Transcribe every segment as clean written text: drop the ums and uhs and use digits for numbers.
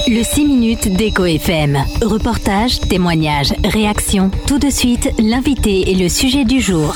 Le 6 minutes d'Echo FM. Reportage, témoignages, réactions. Tout de suite, l'invité et le sujet du jour.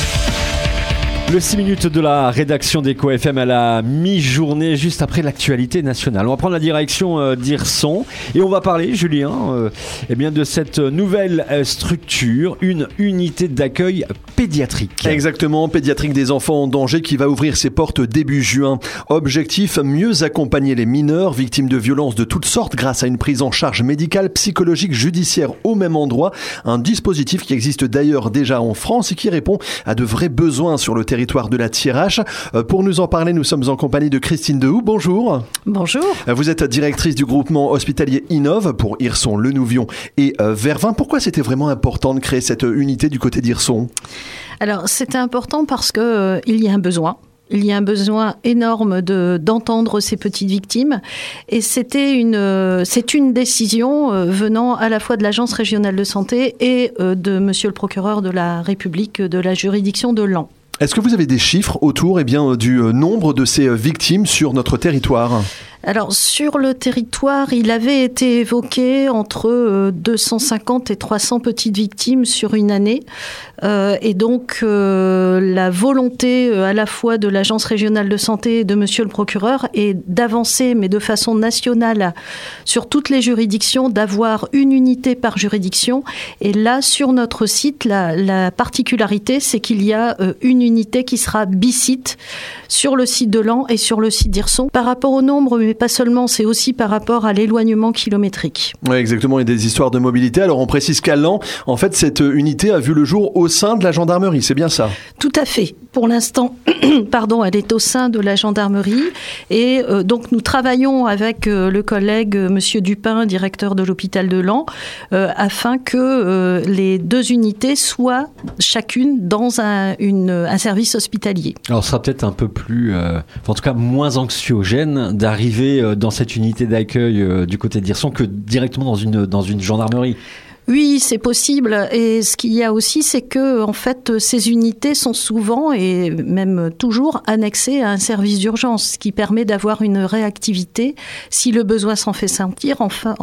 Le 6 minutes de la rédaction d'Echo FM à la mi-journée, juste après l'actualité nationale. On va prendre la direction d'Hirson et on va parler, Julien, de cette nouvelle structure, une unité d'accueil pédiatrique. Exactement, pédiatrique des enfants en danger qui va ouvrir ses portes début juin. Objectif, mieux accompagner les mineurs victimes de violences de toutes sortes grâce à une prise en charge médicale, psychologique, judiciaire au même endroit. Un dispositif qui existe d'ailleurs déjà en France et qui répond à de vrais besoins sur le territoire de la Thiérache. Pour nous en parler, nous sommes en compagnie de Christine Dehoux. Bonjour. Bonjour. Vous êtes directrice du groupement hospitalier Innov pour Hirson, Le Nouvion et Vervins. Pourquoi c'était vraiment important de créer cette unité du côté d'Hirson ? Alors, c'était important parce que il y a un besoin. Il y a un besoin énorme d'entendre ces petites victimes et c'est une décision venant à la fois de l'Agence régionale de santé et de Monsieur le procureur de la République de la juridiction de Laon. Est-ce que vous avez des chiffres autour du nombre de ces victimes sur notre territoire ? Alors, sur le territoire, il avait été évoqué entre 250 et 300 petites victimes sur une année. Et donc, la volonté à la fois de l'Agence régionale de santé et de Monsieur le procureur est d'avancer, mais de façon nationale, sur toutes les juridictions, d'avoir une unité par juridiction. Et là, sur notre site, la particularité, c'est qu'il y a une unité qui sera bisite sur le site de Laon et sur le site d'Hirson. Par rapport au nombre, mais pas seulement, c'est aussi par rapport à l'éloignement kilométrique. Oui, exactement, il y a des histoires de mobilité. Alors, on précise qu'à Laon, en fait, cette unité a vu le jour au sein de la gendarmerie, c'est bien ça ? Tout à fait. Pour l'instant, elle est au sein de la gendarmerie. Et donc, nous travaillons avec le collègue Monsieur Dupin, directeur de l'hôpital de Laon, afin que les deux unités soient chacune dans un service hospitalier. Alors, ce sera peut-être un peu plus, en tout cas moins anxiogène d'arriver dans cette unité d'accueil du côté d'Hirson que directement dans une gendarmerie. Oui, c'est possible. Et ce qu'il y a aussi, c'est que, en fait, ces unités sont souvent et même toujours annexées à un service d'urgence, ce qui permet d'avoir une réactivité si le besoin s'en fait sentir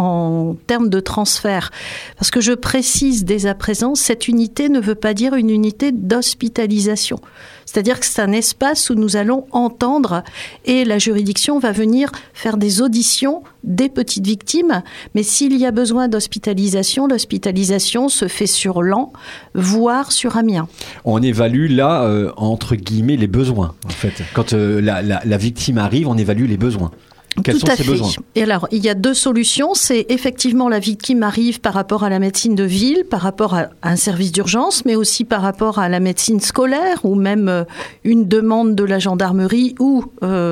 en termes de transfert. Parce que je précise dès à présent, cette unité ne veut pas dire une unité d'hospitalisation. C'est-à-dire que c'est un espace où nous allons entendre et la juridiction va venir faire des auditions des petites victimes. Mais s'il y a besoin d'hospitalisation, l'hospitalisation se fait sur Laon, voire sur Amiens. On évalue là, entre guillemets, les besoins. En fait, quand la victime arrive, on évalue les besoins. Quels sont ses besoins ? Et alors, il y a deux solutions. C'est effectivement la victime arrive par rapport à la médecine de ville, par rapport à un service d'urgence, mais aussi par rapport à la médecine scolaire ou même une demande de la gendarmerie ou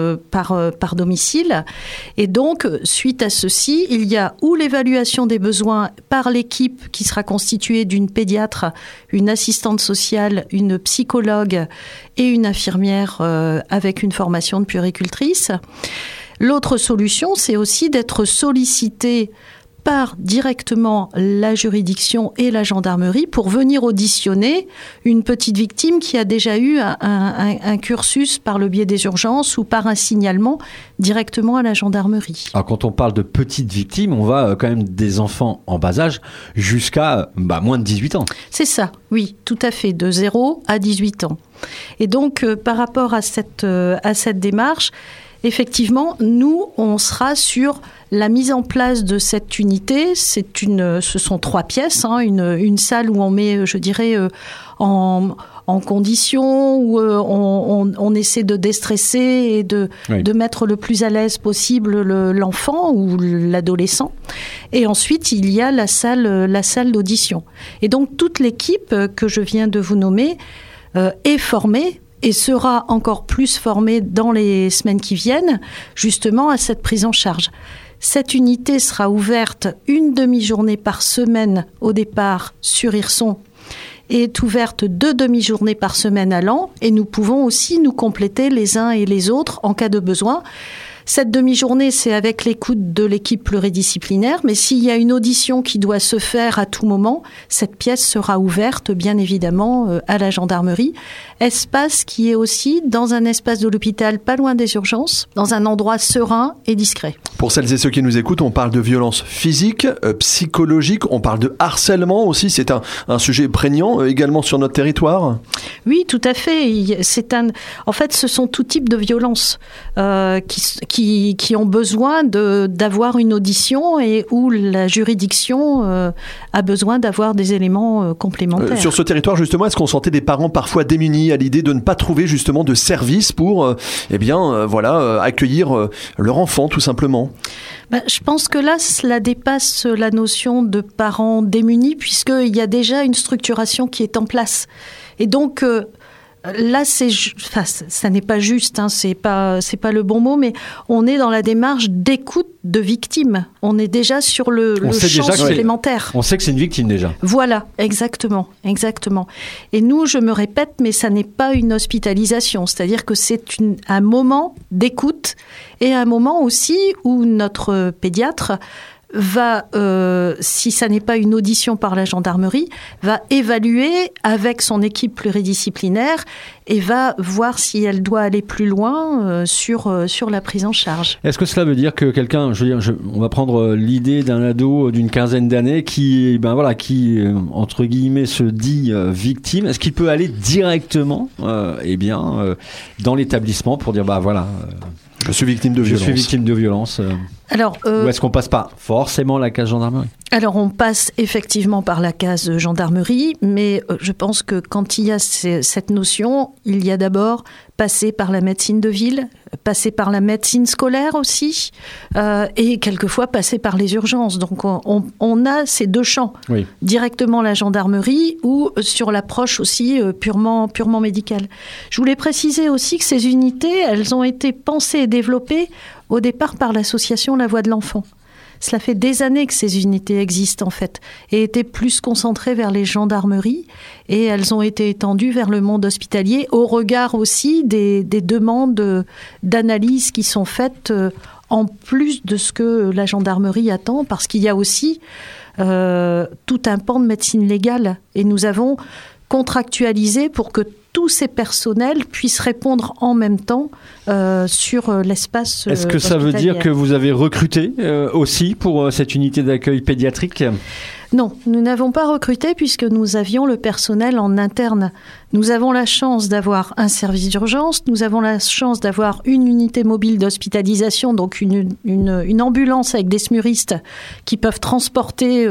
par domicile. Et donc, suite à ceci, il y a ou l'évaluation des besoins par l'équipe qui sera constituée d'une pédiatre, une assistante sociale, une psychologue et une infirmière avec une formation de puéricultrice. L'autre solution, c'est aussi d'être sollicité par directement la juridiction et la gendarmerie pour venir auditionner une petite victime qui a déjà eu un cursus par le biais des urgences ou par un signalement directement à la gendarmerie. Alors quand on parle de petites victimes, on va quand même des enfants en bas âge jusqu'à moins de 18 ans. C'est ça, oui, tout à fait, de 0 à 18 ans. Et donc par rapport à cette démarche, effectivement, nous, on sera sur la mise en place de cette unité. Ce sont 3 pièces, une salle où on met, je dirais, en condition, où on essaie de déstresser et de mettre le plus à l'aise possible l'enfant ou l'adolescent. Et ensuite, il y a la salle d'audition. Et donc, toute l'équipe que je viens de vous nommer est formée et sera encore plus formée dans les semaines qui viennent, justement à cette prise en charge. Cette unité sera ouverte une demi-journée par semaine au départ sur Hirson et est ouverte 2 demi-journées par semaine à Laon. Et nous pouvons aussi nous compléter les uns et les autres en cas de besoin. Cette demi-journée, c'est avec l'écoute de l'équipe pluridisciplinaire, mais s'il y a une audition qui doit se faire à tout moment, cette pièce sera ouverte, bien évidemment, à la gendarmerie. Espace qui est aussi dans un espace de l'hôpital, pas loin des urgences, dans un endroit serein et discret. Pour celles et ceux qui nous écoutent, on parle de violence physique, psychologique, on parle de harcèlement aussi, c'est un sujet prégnant également sur notre territoire. Oui, tout à fait. En fait, ce sont tout type de violences qui ont besoin d'avoir une audition et où la juridiction a besoin d'avoir des éléments complémentaires. Sur ce territoire, justement, est-ce qu'on sentait des parents parfois démunis à l'idée de ne pas trouver justement de service pour accueillir leur enfant, tout simplement? Je pense que là, cela dépasse la notion de parents démunis, puisqu'il y a déjà une structuration qui est en place. Et donc, là, ça n'est pas juste, hein, c'est pas le bon mot, mais on est dans la démarche d'écoute de victimes. On est déjà sur le champ supplémentaire. On sait que c'est une victime déjà. Voilà, exactement. Et nous, je me répète, mais ça n'est pas une hospitalisation. C'est-à-dire que c'est un moment d'écoute et un moment aussi où notre pédiatre va, si ça n'est pas une audition par la gendarmerie, va évaluer avec son équipe pluridisciplinaire et va voir si elle doit aller plus loin sur la prise en charge. Est-ce que cela veut dire que quelqu'un, on va prendre l'idée d'un ado d'une quinzaine d'années qui entre guillemets se dit victime, est-ce qu'il peut aller directement dans l'établissement pour dire je suis victime de violence. Alors, ou est-ce qu'on passe pas forcément la case gendarmerie? Alors, on passe effectivement par la case gendarmerie, mais je pense que quand il y a cette notion, il y a d'abord passer par la médecine de ville, passer par la médecine scolaire aussi, et quelquefois passer par les urgences. Donc, on a ces deux champs. Oui. Directement la gendarmerie ou sur l'approche aussi purement médicale. Je voulais préciser aussi que ces unités, elles ont été pensées et développées au départ par l'association La Voix de l'Enfant. Cela fait des années que ces unités existent en fait et étaient plus concentrées vers les gendarmeries et elles ont été étendues vers le monde hospitalier au regard aussi des demandes d'analyse qui sont faites en plus de ce que la gendarmerie attend parce qu'il y a aussi tout un pan de médecine légale et nous avons contractualisé pour que tous ces personnels puissent répondre en même temps sur l'espace Est-ce que ça veut dire que vous avez recruté aussi pour cette unité d'accueil pédiatrique ? Non, nous n'avons pas recruté puisque nous avions le personnel en interne. Nous avons la chance d'avoir un service d'urgence, nous avons la chance d'avoir une unité mobile d'hospitalisation, donc une ambulance avec des smuristes qui peuvent transporter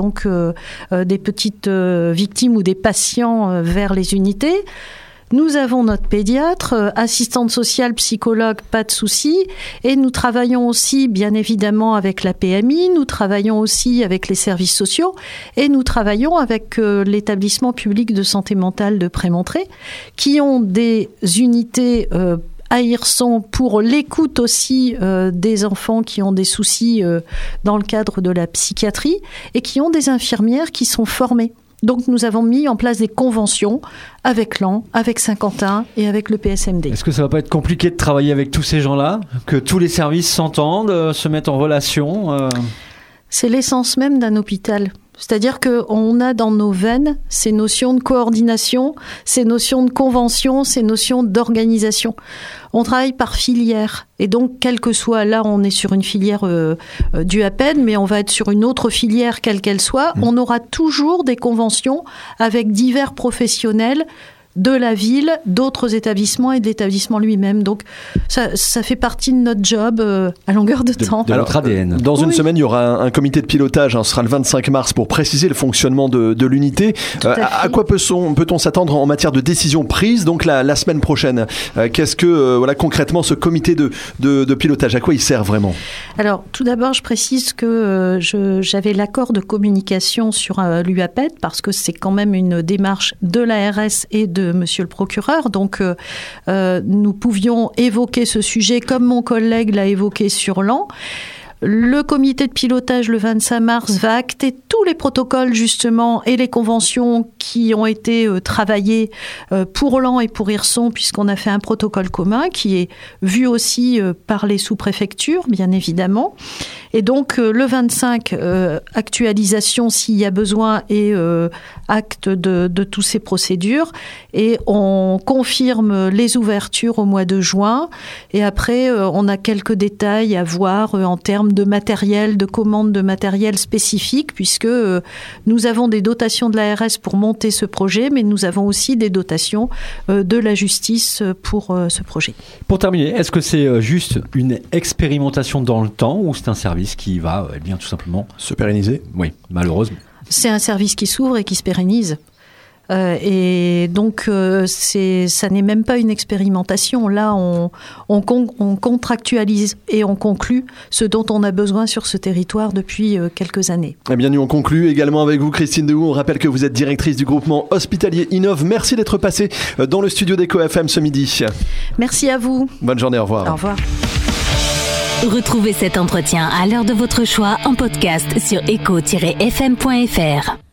des petites victimes ou des patients vers les unités. Nous avons notre pédiatre, assistante sociale, psychologue, pas de souci. Et nous travaillons aussi, bien évidemment, avec la PMI, nous travaillons aussi avec les services sociaux et nous travaillons avec l'établissement public de santé mentale de Prémontré, qui ont des unités à Hirson pour l'écoute aussi des enfants qui ont des soucis dans le cadre de la psychiatrie et qui ont des infirmières qui sont formées. Donc nous avons mis en place des conventions avec l'AN, avec Saint-Quentin et avec le PSMD. Est-ce que ça ne va pas être compliqué de travailler avec tous ces gens-là ? Que tous les services s'entendent, se mettent en relation C'est l'essence même d'un hôpital. C'est-à-dire qu'on a dans nos veines ces notions de coordination, ces notions de convention, ces notions d'organisation. On travaille par filière. Et donc, quel que soit, là, on est sur une filière du APED, mais on va être sur une autre filière, quelle qu'elle soit. On aura toujours des conventions avec divers professionnels de la ville, d'autres établissements et de l'établissement lui-même. Donc, ça fait partie de notre job à longueur de temps. De notre ADN. Dans une semaine, il y aura un comité de pilotage, ce sera le 25 mars, pour préciser le fonctionnement de l'unité. À quoi peut-on s'attendre en matière de décision prise, donc la semaine prochaine ? Qu'est-ce que, concrètement, ce comité de pilotage, à quoi il sert vraiment ? Alors, tout d'abord, je précise que j'avais l'accord de communication sur l'UAPED, parce que c'est quand même une démarche de l'ARS et de Monsieur le procureur, donc nous pouvions évoquer ce sujet comme mon collègue l'a évoqué sur l'AN. Le comité de pilotage le 25 mars va acter tous les protocoles justement et les conventions qui ont été travaillées pour Laon et pour Hirson, puisqu'on a fait un protocole commun qui est vu aussi par les sous-préfectures, bien évidemment. Et donc le 25, actualisation s'il y a besoin et acte de toutes ces procédures. Et on confirme les ouvertures au mois de juin. Et après, on a quelques détails à voir en termes de matériel, de commandes de matériel spécifique, puisque nous avons des dotations de l'ARS pour monter ce projet, mais nous avons aussi des dotations de la justice pour ce projet. Pour terminer, est-ce que c'est juste une expérimentation dans le temps ou c'est un service qui va bien tout simplement se pérenniser? Oui, malheureusement. C'est un service qui s'ouvre et qui se pérennise. Et donc, ça n'est même pas une expérimentation. Là, on contractualise et on conclut ce dont on a besoin sur ce territoire depuis quelques années. Eh bien, nous on conclut également avec vous, Christine Dehoux. On rappelle que vous êtes directrice du groupement hospitalier Innov. Merci d'être passée dans le studio d'Eco FM ce midi. Merci à vous. Bonne journée, au revoir. Au revoir. Retrouvez cet entretien à l'heure de votre choix en podcast sur eco-fm.fr.